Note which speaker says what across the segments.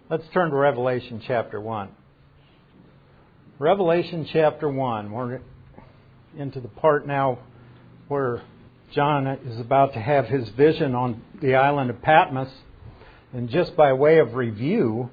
Speaker 1: Let's turn to Revelation chapter 1. Revelation chapter 1. We're into the part now where John is about to have his vision on the island of Patmos. And just by way of review,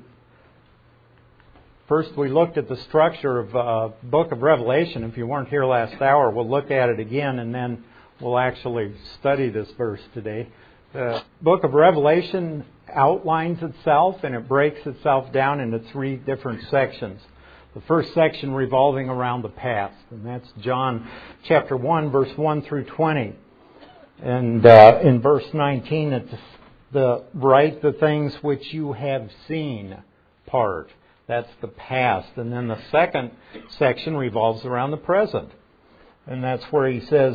Speaker 1: first we looked at the structure of the book of Revelation. If you weren't here last hour, we'll look at it again and then we'll actually study this verse today. The book of Revelation outlines itself and it breaks itself down into three different sections. The first section revolving around the past, and that's John chapter 1, verse 1 through 20. And in verse 19, it's the write the things which you have seen part. That's the past. And then the second section revolves around the present. And that's where he says,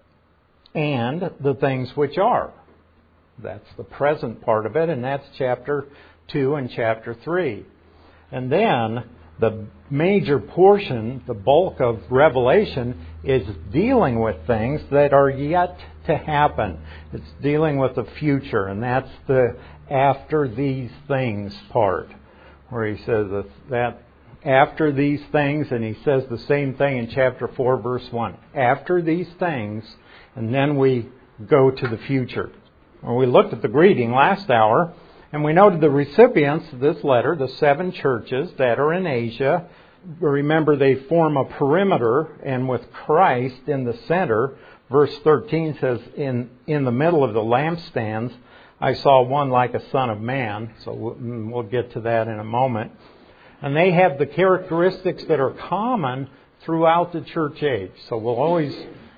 Speaker 1: and the things which are. That's the present part of it, and that's chapter 2 and chapter 3. And then the major portion, the bulk of Revelation, is dealing with things that are yet to happen. It's dealing with the future, and that's the after these things part, where he says that after these things, and he says the same thing in chapter 4, verse 1. After these things, and then we go to the future. Well, we looked at the greeting last hour, and we noted the recipients of this letter, the 7 churches that are in Asia. Remember, they form a perimeter, and with Christ in the center. Verse 13 says, in the middle of the lampstands, I saw one like a son of man. So we'll get to that in a moment. And they have the characteristics that are common throughout the church age. So we'll always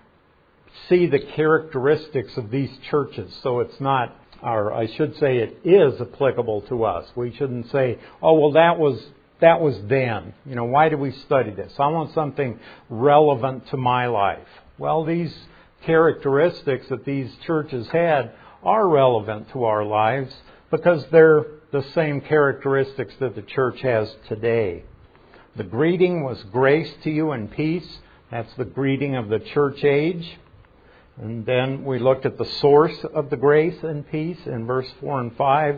Speaker 1: see the characteristics of these churches. So it's not, or I should say it is applicable to us. We shouldn't say, oh, well, that was then. You know, why do we study this? I want something relevant to my life. Well, these characteristics that these churches had are relevant to our lives because they're the same characteristics that the church has today. The greeting was grace to you and peace. That's the greeting of the church age. And then we looked at the source of the grace and peace in verse 4 and 5.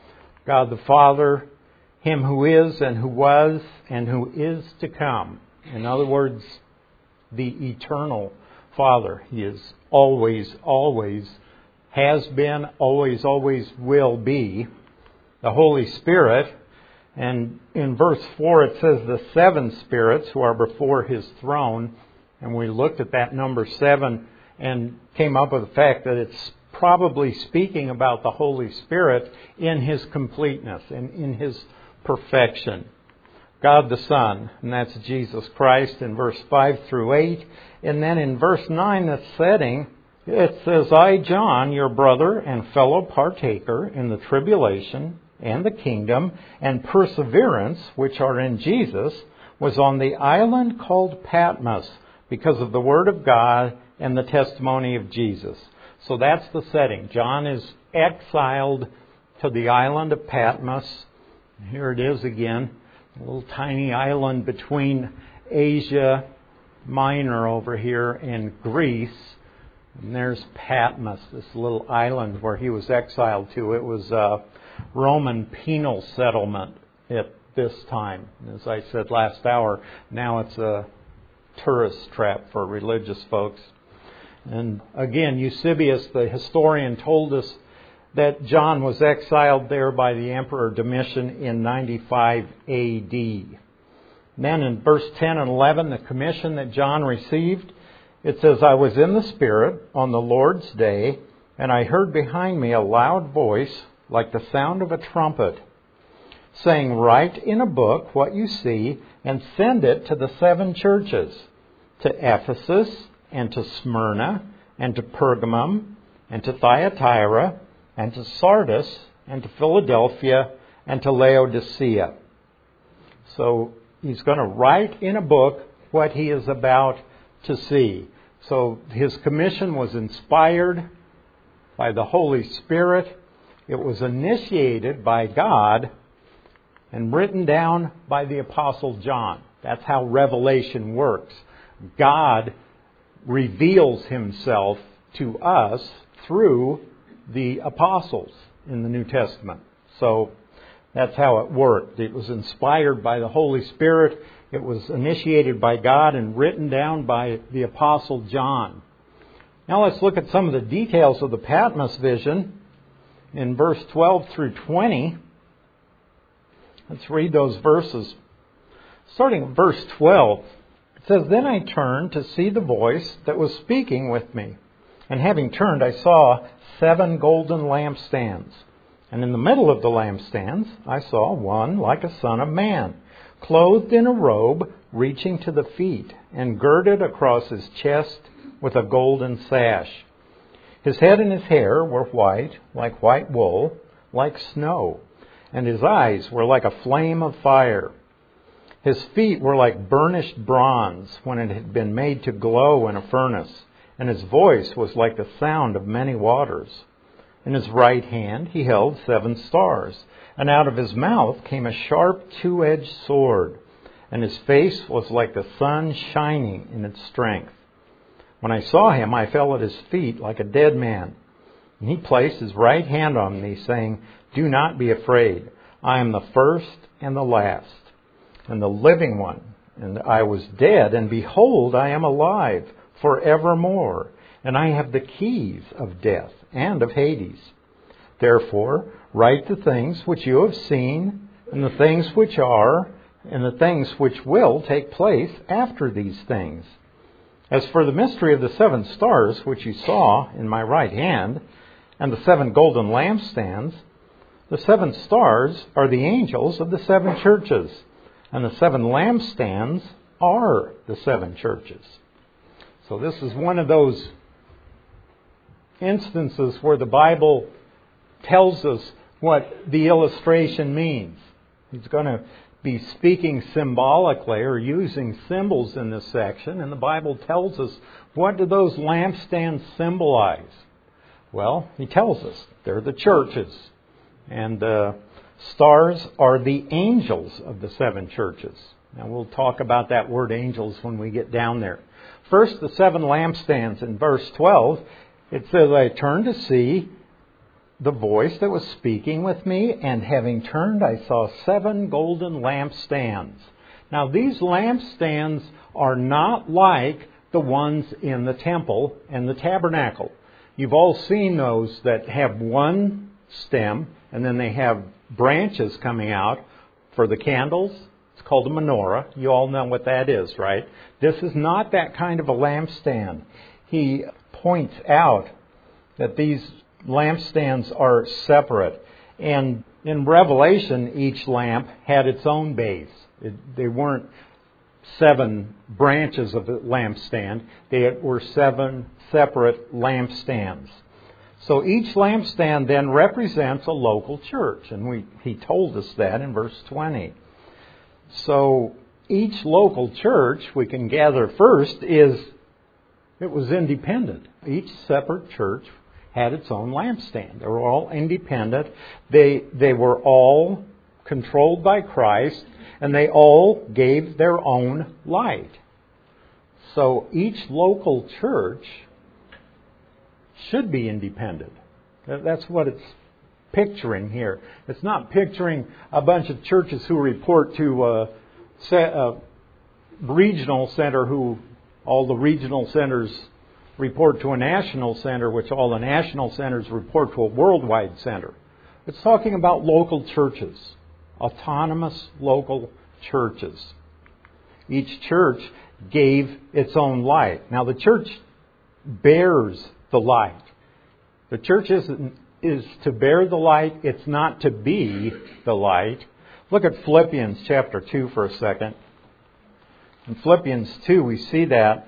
Speaker 1: God the Father, Him who is and who was and who is to come. In other words, the eternal Father. He is always, always has been, always, always will be. The Holy Spirit. And in verse 4 it says the 7 spirits who are before His throne. And we looked at that number 7 and came up with the fact that it's probably speaking about the Holy Spirit in His completeness and in His perfection. God the Son, and that's Jesus Christ in verse 5 through 8. And then in verse 9, the setting, it says, I, John, your brother and fellow partaker in the tribulation and the kingdom and perseverance which are in Jesus, was on the island called Patmos because of the word of God and the testimony of Jesus. So that's the setting. John is exiled to the island of Patmos. Here it is again, a little tiny island between Asia Minor over here and Greece. And there's Patmos, this little island where he was exiled to. It was a Roman penal settlement at this time. As I said last hour, now it's a tourist trap for religious folks. And again, Eusebius, the historian, told us that John was exiled there by the Emperor Domitian in 95 A.D. Then in verse 10 and 11, the commission that John received, it says, I was in the Spirit on the Lord's day, and I heard behind me a loud voice like the sound of a trumpet, saying, write in a book what you see and send it to the 7 churches, to Ephesus, and to Smyrna, and to Pergamum, and to Thyatira, and to Sardis, and to Philadelphia, and to Laodicea. So he's going to write in a book what he is about to see. So his commission was inspired by the Holy Spirit. It was initiated by God and written down by the Apostle John. That's how Revelation works. God reveals Himself to us through the apostles in the New Testament. So That's how it worked. It was inspired by the Holy Spirit. It was initiated by God and written down by the Apostle John. Now let's look at some of the details of the Patmos vision in verse 12 through 20. Let's read those verses. Starting at verse 12, it says, "Then I turned to see the voice that was speaking with me. And having turned, I saw 7 golden lampstands. And in the middle of the lampstands, I saw one like a son of man, clothed in a robe reaching to the feet, and girded across his chest with a golden sash. His head and his hair were white, like white wool, like snow, and his eyes were like a flame of fire. His feet were like burnished bronze when it had been made to glow in a furnace, and his voice was like the sound of many waters. In his right hand he held 7 stars, and out of his mouth came a sharp 2-edged sword, and his face was like the sun shining in its strength. When I saw him, I fell at his feet like a dead man. And he placed his right hand on me, saying, 'Do not be afraid. I am the first and the last, and the living one. And I was dead, and behold, I am alive forevermore, and I have the keys of death and of Hades. Therefore, write the things which you have seen, and the things which are, and the things which will take place after these things. As for the mystery of the 7 stars which you saw in my right hand, and the 7 golden lampstands, the 7 stars are the angels of the 7 churches, and the 7 lampstands are the 7 churches." So this is one of those instances where the Bible tells us what the illustration means. He's going to be speaking symbolically or using symbols in this section, and the Bible tells us, what do those lampstands symbolize? Well, he tells us they're the churches, and the stars are the angels of the 7 churches. Now we'll talk about that word angels when we get down there. First, the 7 lampstands. In verse 12, it says, "I turned to see the voice that was speaking with me, and having turned, I saw 7 golden lampstands." Now, these lampstands are not like the ones in the temple and the tabernacle. You've all seen those that have one stem, and then they have branches coming out for the candles. It's called a menorah. You all know what that is, right? This is not that kind of a lampstand. He points out that these lampstands are separate. And in Revelation, each lamp had its own base. They weren't 7 branches of the lampstand. They were 7 separate lampstands. So each lampstand then represents a local church. And he told us that in verse 20. So each local church, we can gather first, it was independent. Each separate church had its own lampstand. They were all independent. They were all controlled by Christ, and they all gave their own light. So each local church should be independent. That's what it's picturing here. It's not picturing a bunch of churches who report to a regional center, who all the regional centers report to a national center, which all the national centers report to a worldwide center. It's talking about local churches, autonomous local churches. Each church gave its own light. Now the church bears the light. The church is to bear the light. It's not to be the light. Look at Philippians chapter 2 for a second. In Philippians 2 we see that.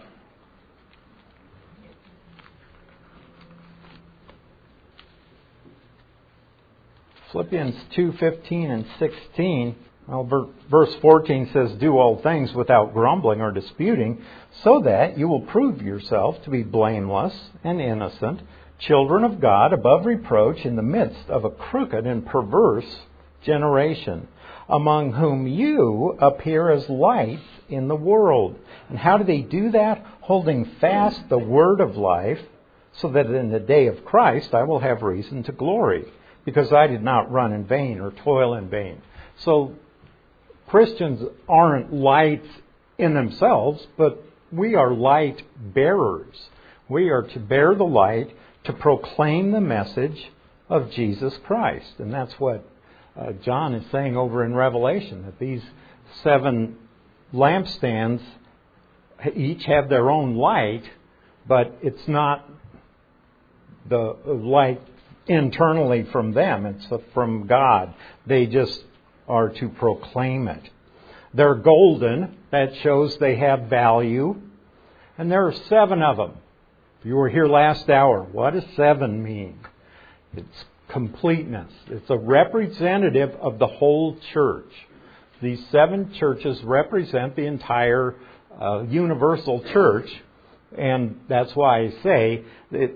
Speaker 1: Philippians 2:15 and 16. Well, verse 14 says, "Do all things without grumbling or disputing, so that you will prove yourself to be blameless and innocent, children of God, above reproach, in the midst of a crooked and perverse generation, among whom you appear as lights in the world." And how do they do that? "Holding fast the word of life, so that in the day of Christ I will have reason to glory. because I did not run in vain or toil in vain. So Christians aren't lights in themselves, but we are light bearers. We are to bear the light, to proclaim the message of Jesus Christ. And that's what John is saying over in Revelation, that these 7 lampstands each have their own light, but it's not the light internally from them. It's from God. They just are to proclaim it. They're golden. That shows they have value. And there are 7 of them. If you were here last hour, what does 7 mean? It's completeness. It's a representative of the whole church. These 7 churches represent the entire universal church. And that's why I say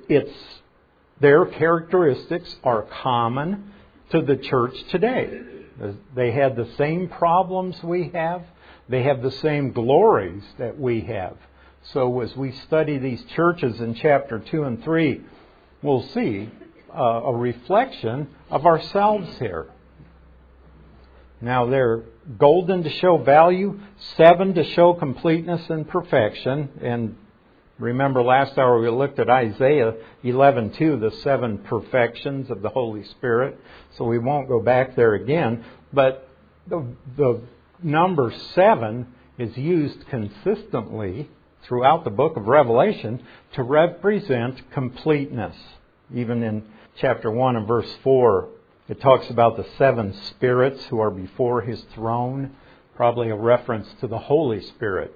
Speaker 1: their characteristics are common to the church today. They had the same problems we have. They have the same glories that we have. So as we study these churches in chapter 2 and 3, we'll see a reflection of ourselves here. Now they're golden to show value, 7 to show completeness and perfection. And remember last hour we looked at Isaiah 11:2, the 7 perfections of the Holy Spirit. So we won't go back there again. But the number 7 is used consistently throughout the book of Revelation to represent completeness. Even in chapter 1 and verse 4, it talks about the 7 spirits who are before His throne, probably a reference to the Holy Spirit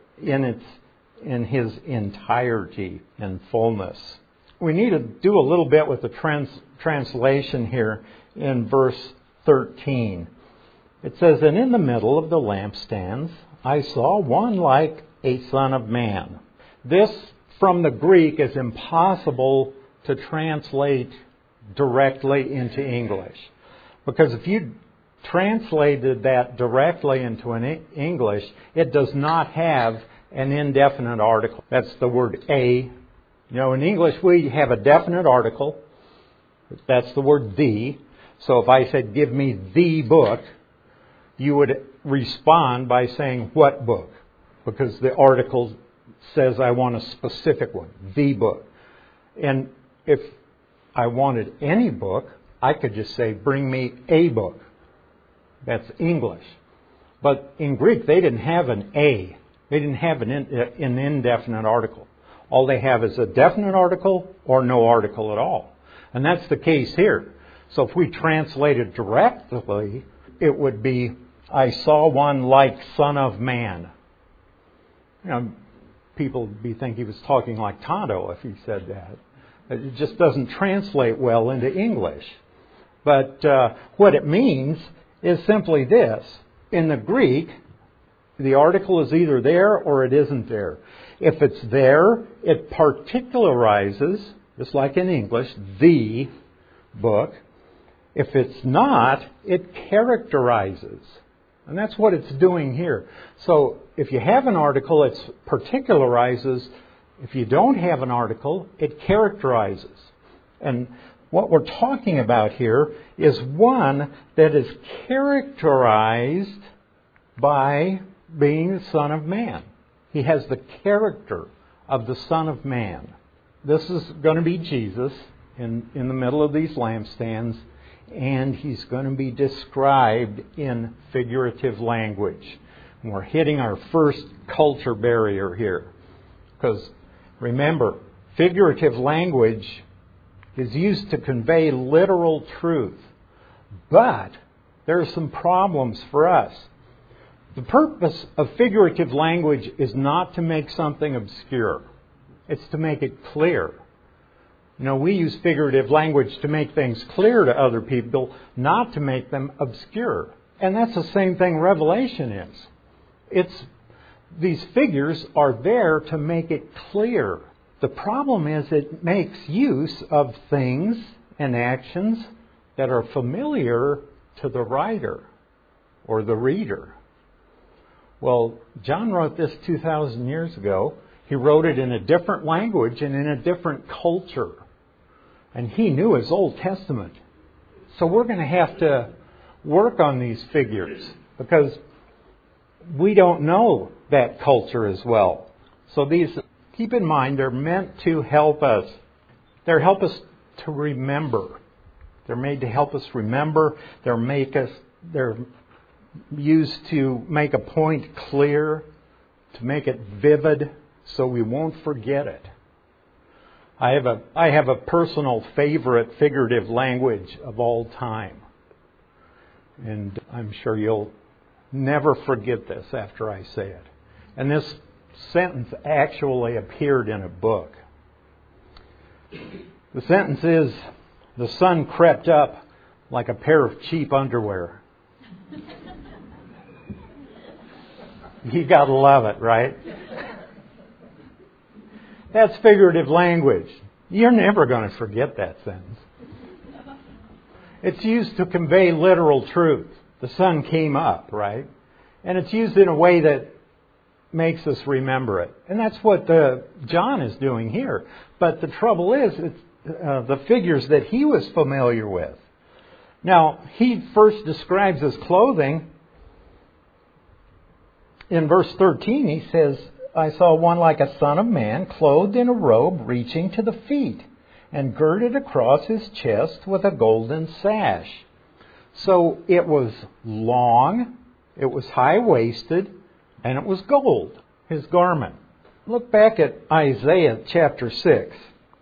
Speaker 1: in His entirety and fullness. We need to do a little bit with the translation here in verse 13. It says, "And in the middle of the lampstands I saw one like a son of man." This, from the Greek, is impossible to translate directly into English. Because if you translated that directly into an English, it does not have an indefinite article. That's the word a. In English we have a definite article. That's the word the. So if I said, "Give me the book," you would respond by saying, "What book?" Because the article says I want a specific one, the book. And if I wanted any book, I could just say, "Bring me a book." That's English. But in Greek, they didn't have an a. They didn't have an indefinite article. All they have is a definite article or no article at all. And that's the case here. So if we translate it directly, it would be, "I saw one like Son of Man." People would be thinking he was talking like Tonto if he said that. It just doesn't translate well into English. But what it means is simply this. In the Greek, the article is either there or it isn't there. If it's there, it particularizes, just like in English, the book. If it's not, it characterizes. And that's what it's doing here. So if you have an article, it particularizes. If you don't have an article, it characterizes. And what we're talking about here is one that is characterized by being the Son of Man. He has the character of the Son of Man. This is going to be Jesus in the middle of these lampstands, and He's going to be described in figurative language. And we're hitting our first culture barrier here. Because remember, figurative language is used to convey literal truth. But there are some problems for us. The purpose of figurative language is not to make something obscure. It's to make it clear. We use figurative language to make things clear to other people, not to make them obscure. And that's the same thing Revelation is. These figures are there to make it clear. The problem is it makes use of things and actions that are familiar to the writer or the reader. Well, John wrote this 2,000 years ago. He wrote it in a different language and in a different culture. And he knew his Old Testament. So we're going to have to work on these figures because we don't know that culture as well. So these, keep in mind, they're meant to help us. They're help us to remember. They're made to help us remember. They're used to make a point clear, to make it vivid, so we won't forget it. I have a personal favorite figurative language of all time. And I'm sure you'll never forget this after I say it. And this sentence actually appeared in a book. The sentence is, "The sun crept up like a pair of cheap underwear." You gotta love it, right? That's figurative language. You're never going to forget that sentence. It's used to convey literal truth. The sun came up, right? And it's used in a way that makes us remember it. And that's what John is doing here. But the trouble is, it's the figures that he was familiar with. Now, he first describes his clothing. In verse 13, he says, "I saw one like a son of man, clothed in a robe reaching to the feet, and girded across his chest with a golden sash." So it was long, it was high-waisted, and it was gold, his garment. Look back at Isaiah chapter 6.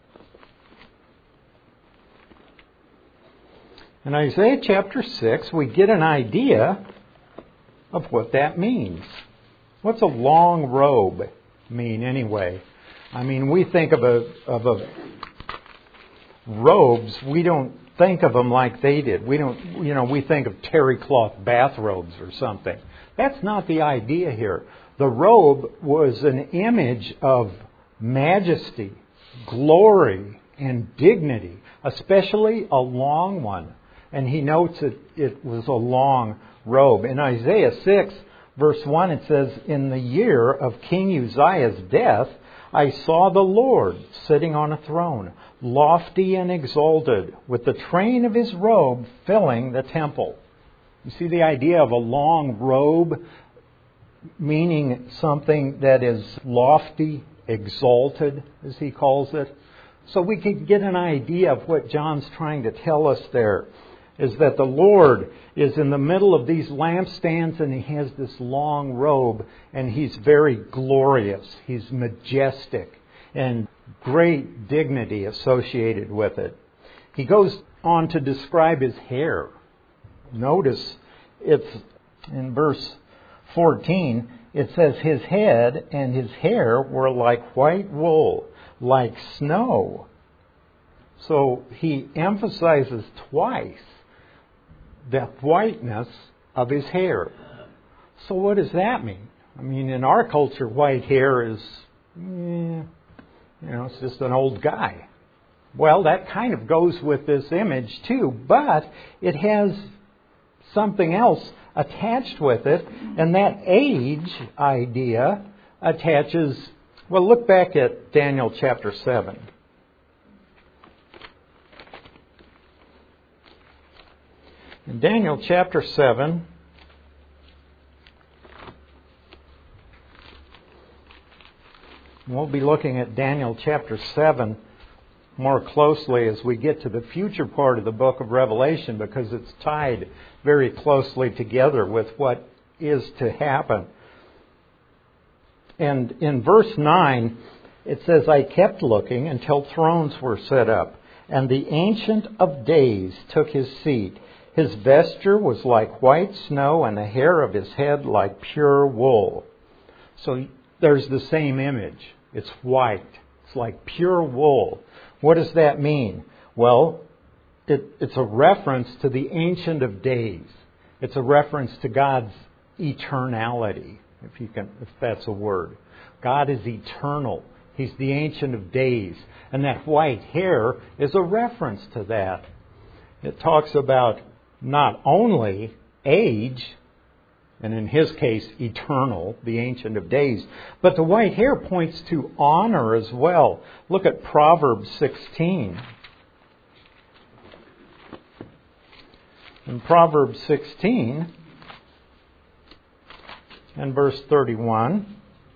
Speaker 1: In Isaiah chapter 6, we get an idea of what that means. What's a long robe mean anyway? I mean, we think of robes, we don't think of them like they did. We think of terry cloth bathrobes or something. That's not the idea here. The robe was an image of majesty, glory, and dignity, especially a long one. And he notes that it was a long robe. In Isaiah 6, verse 1, it says, "In the year of King Uzziah's death, I saw the Lord sitting on a throne, lofty and exalted, with the train of his robe filling the temple." You see the idea of a long robe meaning something that is lofty, exalted, as he calls it. So we can get an idea of what John's trying to tell us there, is that the Lord is in the middle of these lampstands and he has this long robe and he's very glorious. He's majestic and great dignity associated with it. He goes on to describe his hair. Notice it's in verse 14, it says his head and his hair were like white wool, like snow. So he emphasizes twice the whiteness of his hair. So what does that mean? I mean, in our culture, white hair is, it's just an old guy. Well, that kind of goes with this image too, but it has something else attached with it, and that age idea attaches, well, look back at Daniel chapter 7. In Daniel chapter 7, we'll be looking at Daniel chapter 7 more closely as we get to the future part of the book of Revelation, because it's tied very closely together with what is to happen. And in verse 9, it says, "I kept looking until thrones were set up, and the Ancient of Days took his seat. His vesture was like white snow, and the hair of his head like pure wool." So there's the same image. It's white. It's like pure wool. What does that mean? Well, it's a reference to the Ancient of Days. It's a reference to God's eternality, if that's a word. God is eternal. He's the Ancient of Days. And that white hair is a reference to that. It talks about not only age, and in his case, eternal, the Ancient of Days, but the white hair points to honor as well. Look at Proverbs 16. In Proverbs 16 and verse 31,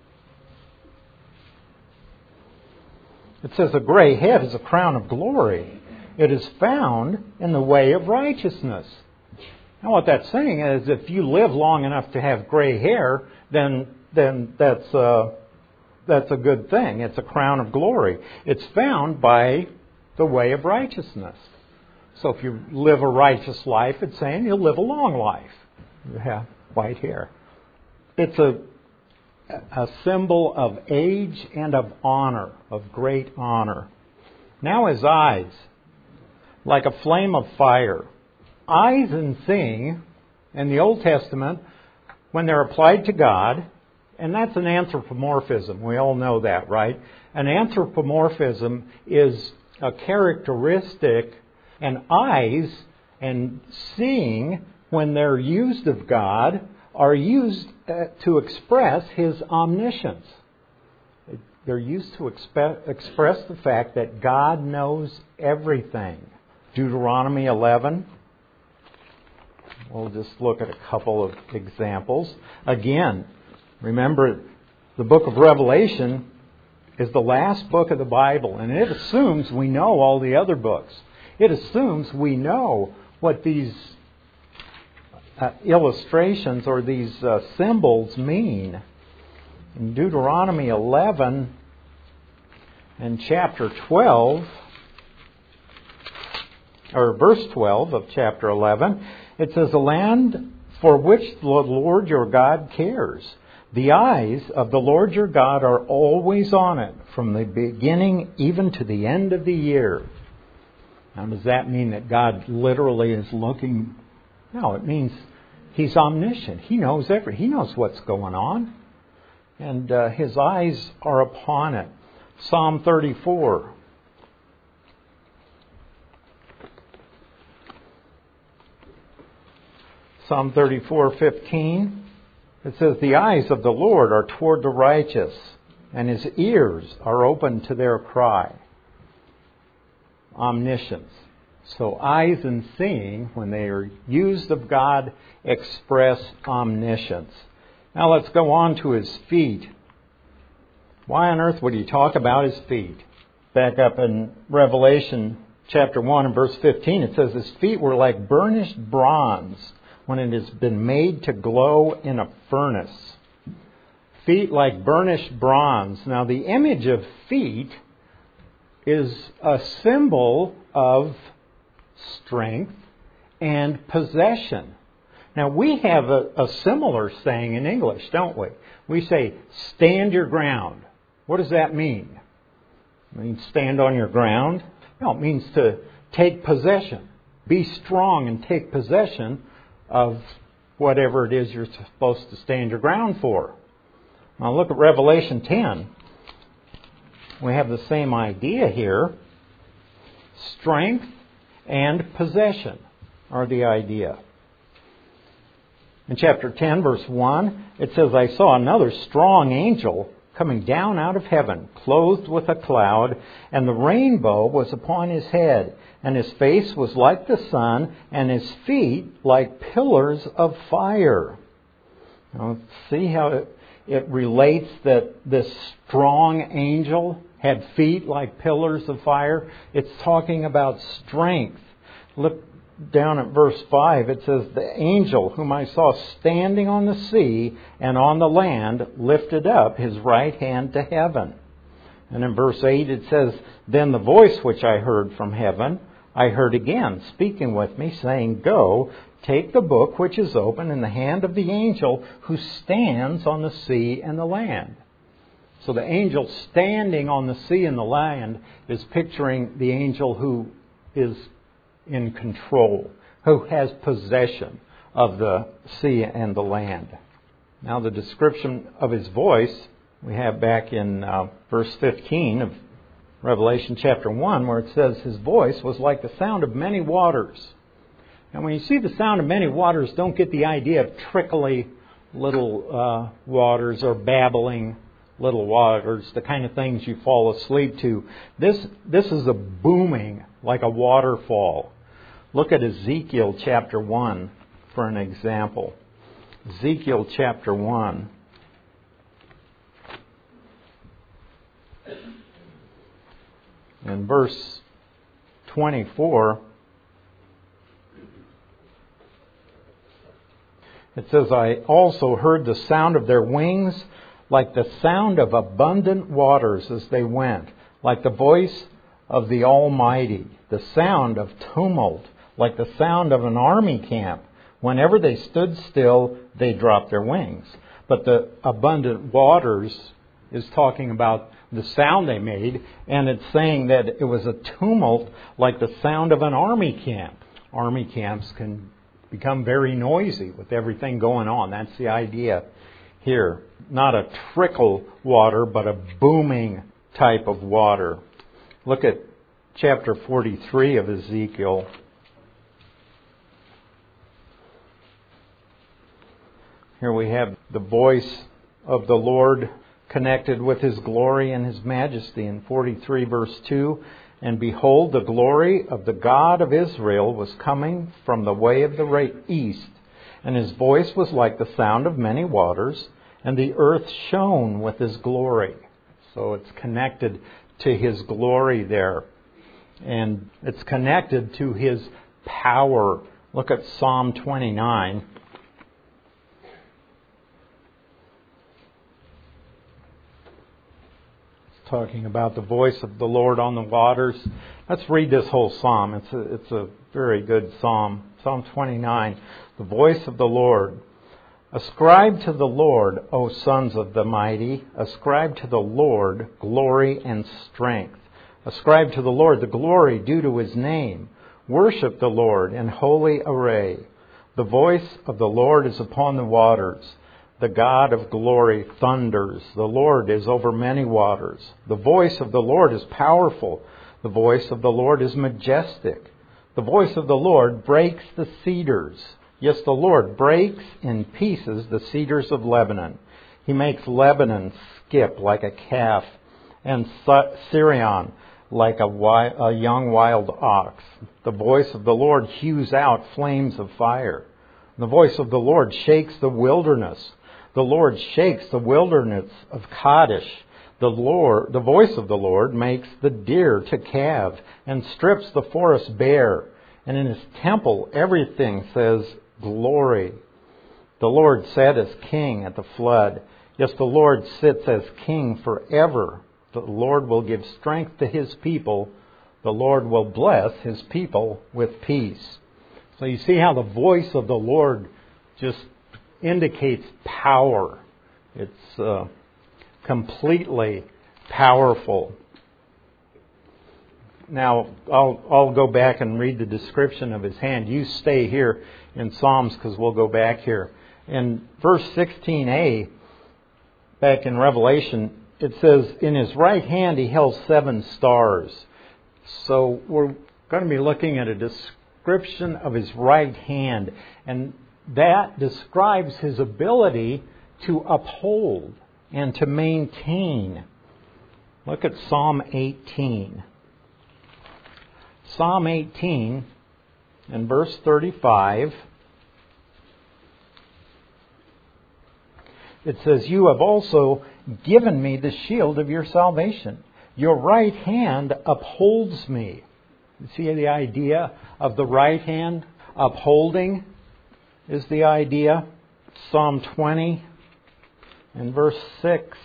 Speaker 1: it says, a gray head is a crown of glory. It is found in the way of righteousness. Now what that's saying is if you live long enough to have gray hair, then that's a good thing. It's a crown of glory. It's found by the way of righteousness. So if you live a righteous life, it's saying you'll live a long life. You have white hair. It's a symbol of age and of honor, of great honor. Now his eyes, like a flame of fire. Eyes and seeing, in the Old Testament, when they're applied to God, and that's an anthropomorphism. We all know that, right? An anthropomorphism is a characteristic, and eyes and seeing, when they're used of God, are used to express His omniscience. They're used to express the fact that God knows everything. Deuteronomy 11. We'll just look at a couple of examples. Again, remember, the book of Revelation is the last book of the Bible, and it assumes we know all the other books. It assumes we know what these illustrations or these symbols mean. In Deuteronomy 11 and chapter 12, or verse 12 of chapter 11, it says, "A land for which the Lord your God cares. The eyes of the Lord your God are always on it, from the beginning even to the end of the year." Now, does that mean that God literally is looking? No, it means He's omniscient. He knows He knows what's going on. And His eyes are upon it. Psalm 34. Psalm 34:15. It says, "The eyes of the Lord are toward the righteous, and His ears are open to their cry." Omniscience. So eyes and seeing, when they are used of God, express omniscience. Now let's go on to His feet. Why on earth would He talk about His feet? Back up in Revelation chapter 1 and verse 15, it says, "His feet were like burnished bronze when it has been made to glow in a furnace." Feet like burnished bronze. Now the image of feet is a symbol of strength and possession. Now we have a similar saying in English, don't we? We say, "Stand your ground." What does that mean? It means stand on your ground? No, it means to take possession. Be strong and take possession of whatever it is you're supposed to stand your ground for. Now look at Revelation 10. We have the same idea here. Strength and possession are the idea. In chapter 10, verse 1, it says, "I saw another strong angel coming down out of heaven, clothed with a cloud, and the rainbow was upon his head, and his face was like the sun, and his feet like pillars of fire." Now, see how it relates that this strong angel had feet like pillars of fire? It's talking about strength. Look down at verse 5. It says, "The angel whom I saw standing on the sea and on the land lifted up his right hand to heaven." And in verse 8 it says, "Then the voice which I heard from heaven, I heard again, speaking with me, saying, 'Go, take the book which is open in the hand of the angel who stands on the sea and the land.'" So the angel standing on the sea and the land is picturing the angel who is in control, who has possession of the sea and the land. Now the description of his voice we have back in verse 15 of Revelation chapter 1, where it says his voice was like the sound of many waters. And when you see the sound of many waters, don't get the idea of trickly little waters or babbling little waters, the kind of things you fall asleep to. This is a booming, like a waterfall. Look at Ezekiel chapter 1 for an example. Ezekiel chapter 1. In verse 24, it says, I also heard the sound of their wings like the sound of abundant waters as they went, like the voice of the Almighty, the sound of tumult, like the sound of an army camp. Whenever they stood still, they dropped their wings. But the abundant waters is talking about the sound they made, and it's saying that it was a tumult like the sound of an army camp. Army camps can become very noisy with everything going on. That's the idea here. Not a trickle water, but a booming type of water. Look at chapter 43 of Ezekiel. Here we have the voice of the Lord connected with His glory and His majesty. In 43 verse 2, and behold, the glory of the God of Israel was coming from the way of the east, and His voice was like the sound of many waters, and the earth shone with His glory. So it's connected to His glory there. And it's connected to His power. Look at Psalm 29. Talking about the voice of the Lord on the waters. Let's read this whole psalm. It's a very good psalm. Psalm 29. The voice of the Lord. Ascribe to the Lord, O sons of the mighty. Ascribe to the Lord glory and strength. Ascribe to the Lord the glory due to His name. Worship the Lord in holy array. The voice of the Lord is upon the waters. The God of glory thunders. The Lord is over many waters. The voice of the Lord is powerful. The voice of the Lord is majestic. The voice of the Lord breaks the cedars. Yes, the Lord breaks in pieces the cedars of Lebanon. He makes Lebanon skip like a calf, and Sirion like a young wild ox. The voice of the Lord hews out flames of fire. The voice of the Lord shakes the wilderness. The Lord shakes the wilderness of Kadesh. The voice of the Lord makes the deer to calve and strips the forest bare. And in His temple everything says glory. The Lord sat as king at the flood. Yes, the Lord sits as king forever. The Lord will give strength to His people. The Lord will bless His people with peace. So you see how the voice of the Lord just indicates power. It's completely powerful. Now, I'll go back and read the description of His hand. You stay here in Psalms because we'll go back here. In verse 16a, back in Revelation, it says, in His right hand He held 7 stars. So we're going to be looking at a description of His right hand. And that describes His ability to uphold and to maintain. Look at Psalm 18. Psalm 18 and verse 35. It says, you have also given me the shield of your salvation. Your right hand upholds me. You see the idea of the right hand upholding is the idea. Psalm 20 and verse 6.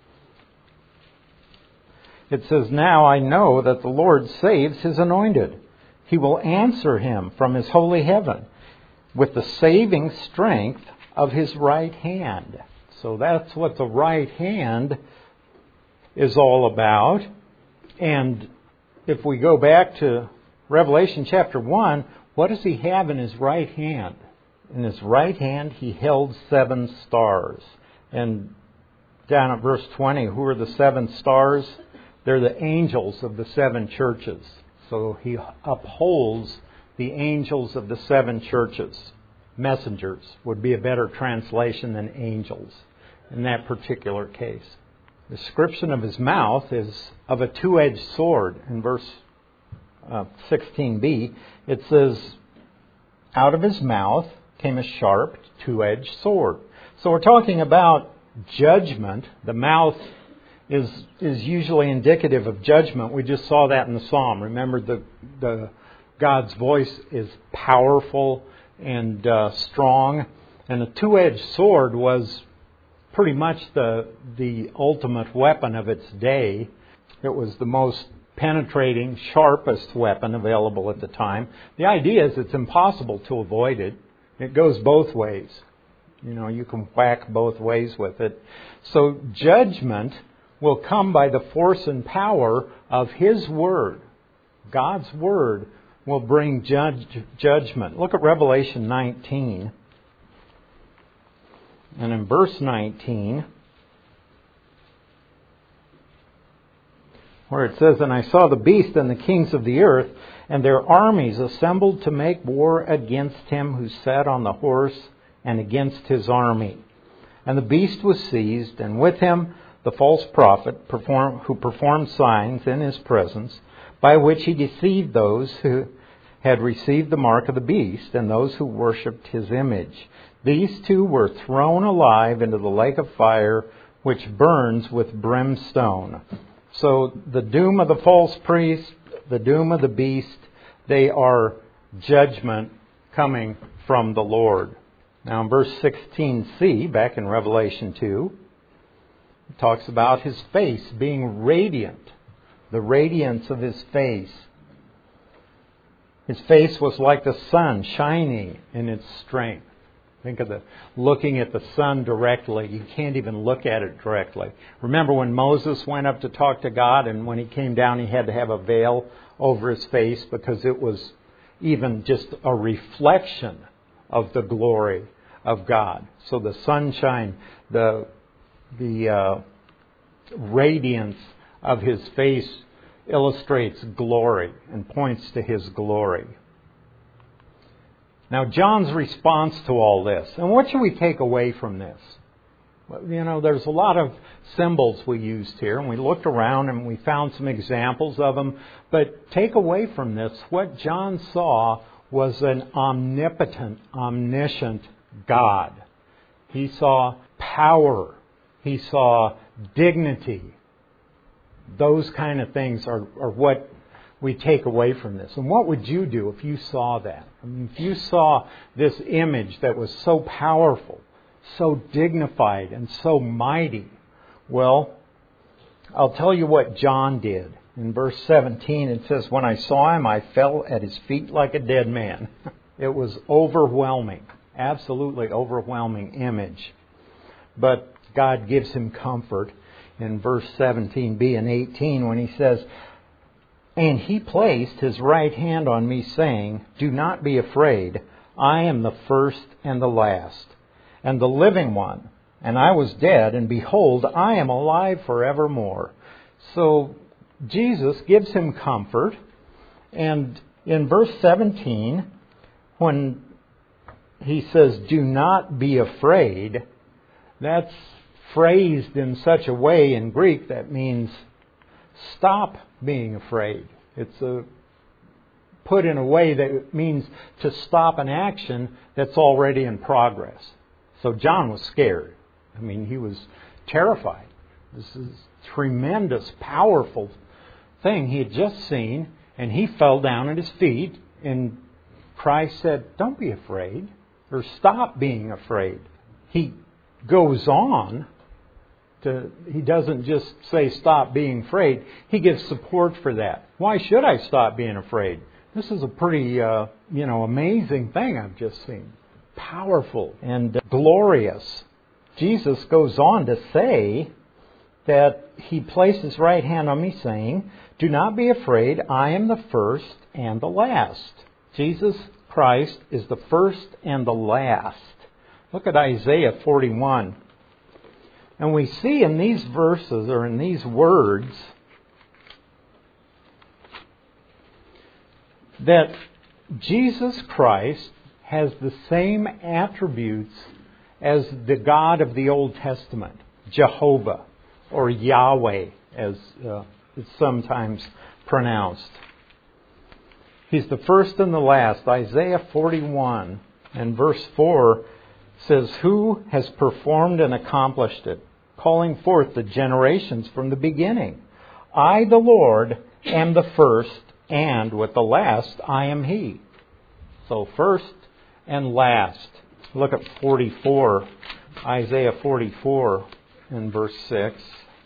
Speaker 1: It says, now I know that the Lord saves His anointed. He will answer him from His holy heaven with the saving strength of His right hand. So that's what the right hand is all about. And if we go back to Revelation chapter 1, what does He have in His right hand? In His right hand He held 7 stars. And down at verse 20, who are the 7 stars? They're the angels of the 7 churches. So He upholds the angels of the 7 churches. Messengers would be a better translation than angels in that particular case. The description of His mouth is of a 2-edged sword. In verse 16b, it says, out of his mouth came a sharp, two-edged sword. So we're talking about judgment. The mouth is usually indicative of judgment. We just saw that in the psalm. Remember, the God's voice is powerful and strong, and a two-edged sword was pretty much the ultimate weapon of its day. It was the most penetrating, sharpest weapon available at the time. The idea is it's impossible to avoid it. It goes both ways. You know, you can whack both ways with it. So judgment will come by the force and power of His Word. God's Word will bring judgment. Look at Revelation 19. And in verse 19, where it says, "And I saw the beast and the kings of the earth, and their armies assembled to make war against him who sat on the horse and against his army. And the beast was seized, and with him the false prophet who performed signs in his presence, by which he deceived those who had received the mark of the beast and those who worshipped his image. These two were thrown alive into the lake of fire, which burns with brimstone." So the doom of the false priest, the doom of the beast, they are judgment coming from the Lord. Now in verse 16c, back in Revelation 2, it talks about His face being radiant, the radiance of His face. His face was like the sun shining in its strength. Think of looking at the sun directly. You can't even look at it directly. Remember when Moses went up to talk to God, and when he came down he had to have a veil over his face because it was even just a reflection of the glory of God. So the sunshine, the radiance of His face illustrates glory and points to His glory. Now, John's response to all this, and what should we take away from this? You know, there's a lot of symbols we used here, and we looked around and we found some examples of them. But take away from this, what John saw was an omnipotent, omniscient God. He saw power. He saw dignity. Those kind of things are what we take away from this. And what would you do if you saw that? I mean, if you saw this image that was so powerful, so dignified, and so mighty, well, I'll tell you what John did. In verse 17 it says, "When I saw him, I fell at his feet like a dead man." It was overwhelming, absolutely overwhelming image. But God gives him comfort in verse 17b and 18 when He says, "And He placed His right hand on me, saying, 'Do not be afraid. I am the first and the last, and the living one. And I was dead, and behold, I am alive forevermore.'" So Jesus gives him comfort. And in verse 17, when He says, "Do not be afraid," that's phrased in such a way in Greek that means stop being afraid. It's put in a way that it means to stop an action that's already in progress. So John was scared. I mean, he was terrified. This is a tremendous, powerful thing he had just seen, and he fell down at His feet, and Christ said, "Don't be afraid," or "Stop being afraid." He goes on he doesn't just say stop being afraid. He gives support for that. Why should I stop being afraid? This is a pretty, amazing thing I've just seen. Powerful and glorious. Jesus goes on to say that He placed His right hand on me, saying, "Do not be afraid. I am the first and the last." Jesus Christ is the first and the last. Look at Isaiah 41. And we see in these verses, or in these words, that Jesus Christ has the same attributes as the God of the Old Testament, Jehovah, or Yahweh, as it's sometimes pronounced. He's the first and the last. Isaiah 41 and verse 4 says, "Who has performed and accomplished it, calling forth the generations from the beginning? I, the Lord, am the first, and with the last I am He." So first and last. Look at 44, Isaiah 44 and verse 6.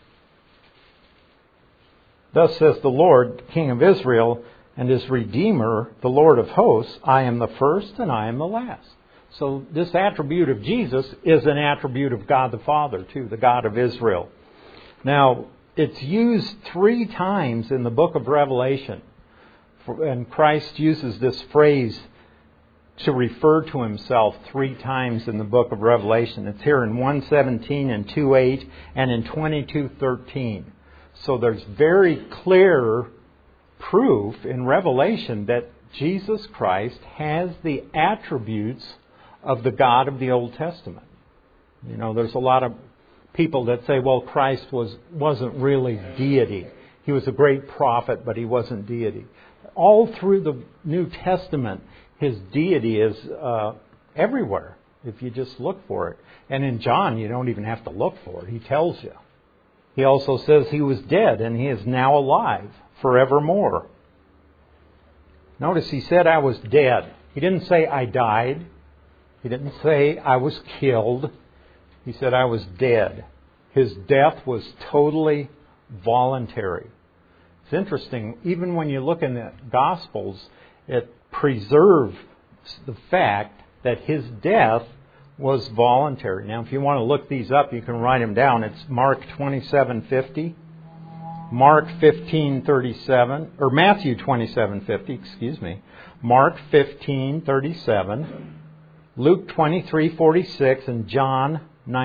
Speaker 1: "Thus says the Lord, King of Israel, and His Redeemer, the Lord of hosts, I am the first and I am the last." So this attribute of Jesus is an attribute of God the Father too, the God of Israel. Now, it's used 3 times in the book of Revelation. And Christ uses this phrase to refer to Himself 3 times in the book of Revelation. It's here in 1:17 and 2:8 and in 22:13. So there's very clear proof in Revelation that Jesus Christ has the attributes of the God of the Old Testament. You know, there's a lot of people that say, well, Christ wasn't really deity. He was a great prophet, but He wasn't deity. All through the New Testament, His deity is everywhere, if you just look for it. And in John, you don't even have to look for it. He tells you. He also says He was dead, and He is now alive forevermore. Notice He said, "I was dead." He didn't say, "I died." He didn't say, "I was killed." He said, "I was dead." His death was totally voluntary. It's interesting, even when you look in the Gospels, it preserves the fact that His death was voluntary. Now, if you want to look these up, you can write them down. It's Mark 27:50, Mark 15:37, or Matthew 27:50, Mark 15:37, Luke 23:46, and John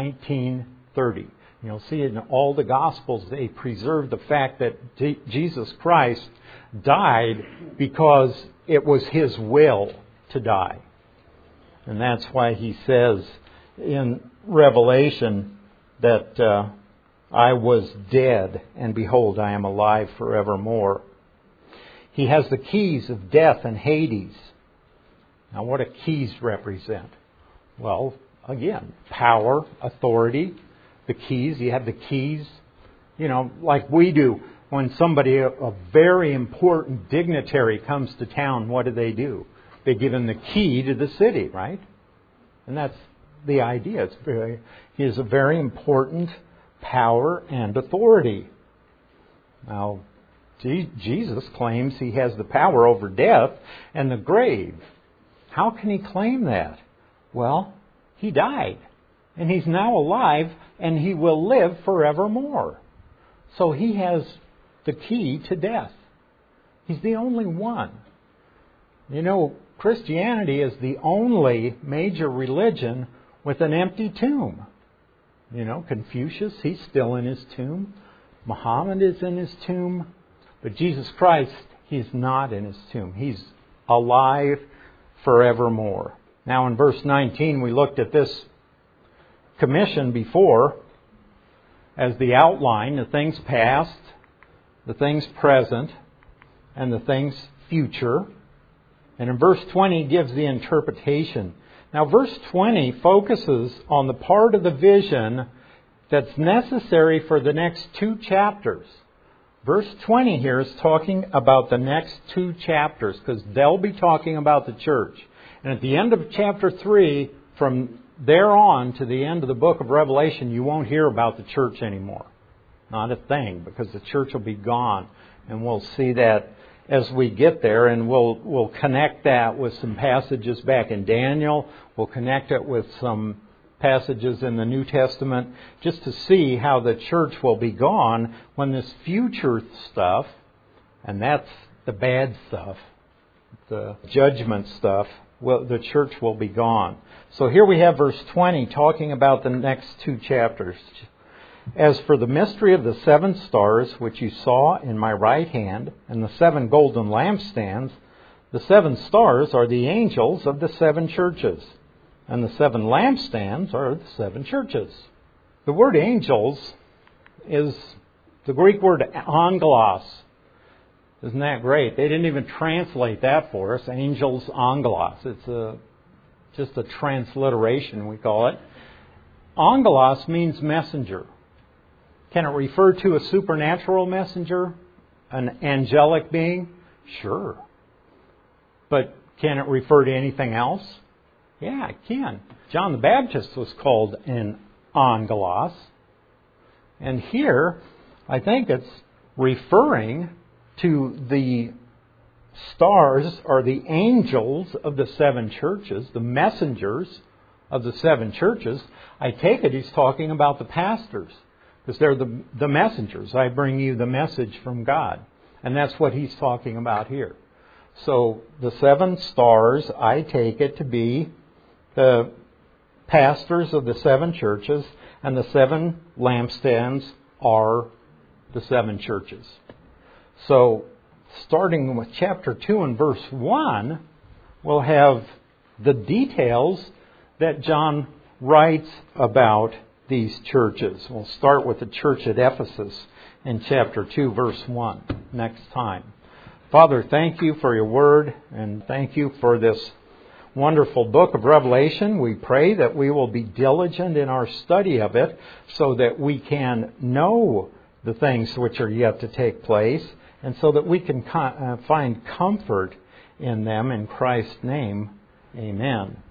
Speaker 1: 19:30. You'll see in all the Gospels they preserve the fact that Jesus Christ died because it was His will to die. And that's why He says in Revelation that I was dead, and behold, I am alive forevermore. He has the keys of death and Hades. Now, what do keys represent? Well, again, power, authority. The keys, you have the keys, like we do. When somebody, a very important dignitary comes to town, what do? They give him the key to the city, right? And that's the idea. He has a very important power and authority. Now, Jesus claims He has the power over death and the grave. How can He claim that? Well, He died, and He's now alive, and He will live forevermore. So He has the key to death. He's the only one. Christianity is the only major religion with an empty tomb. Confucius, he's still in his tomb. Muhammad is in his tomb. But Jesus Christ, He's not in His tomb. He's alive forevermore. Now in verse 19, we looked at this commission before as the outline, the things past, the things present, and the things future. And in verse 20 gives the interpretation. Now verse 20 focuses on the part of the vision that's necessary for the next 2 chapters. Verse 20 here is talking about the next 2 chapters, because they'll be talking about the church. And at the end of chapter 3, from there on to the end of the book of Revelation, you won't hear about the church anymore. Not a thing, because the church will be gone. And we'll see that as we get there, and we'll connect that with some passages back in Daniel. We'll connect it with some passages in the New Testament, just to see how the church will be gone when this future stuff, and that's the bad stuff, the judgment stuff, the church will be gone. So here we have verse 20 talking about the next 2 chapters. "As for the mystery of the 7 stars, which you saw in my right hand, and the 7 golden lampstands, the 7 stars are the angels of the 7 churches, and the 7 lampstands are the 7 churches." The word angels is the Greek word angelos. Isn't that great? They didn't even translate that for us. Angels, angelos. It's just a transliteration, we call it. Angelos means messenger. Can it refer to a supernatural messenger? An angelic being? Sure. But can it refer to anything else? Yeah, it can. John the Baptist was called an angelos. And here, I think it's referring to the stars or the angels of the seven churches, the messengers of the seven churches. I take it he's talking about the pastors, because they're the messengers. I bring you the message from God. And that's what he's talking about here. So the seven stars, I take it to be the pastors of the seven churches, and the seven lampstands are the seven churches. So starting with chapter 2 and verse 1, we'll have the details that John writes about these churches. We'll start with the church at Ephesus in chapter 2, verse 1 next time. Father, thank you for your word, and thank you for this wonderful book of Revelation. We pray that we will be diligent in our study of it so that we can know the things which are yet to take place, and so that we can find comfort in them. In Christ's name, amen.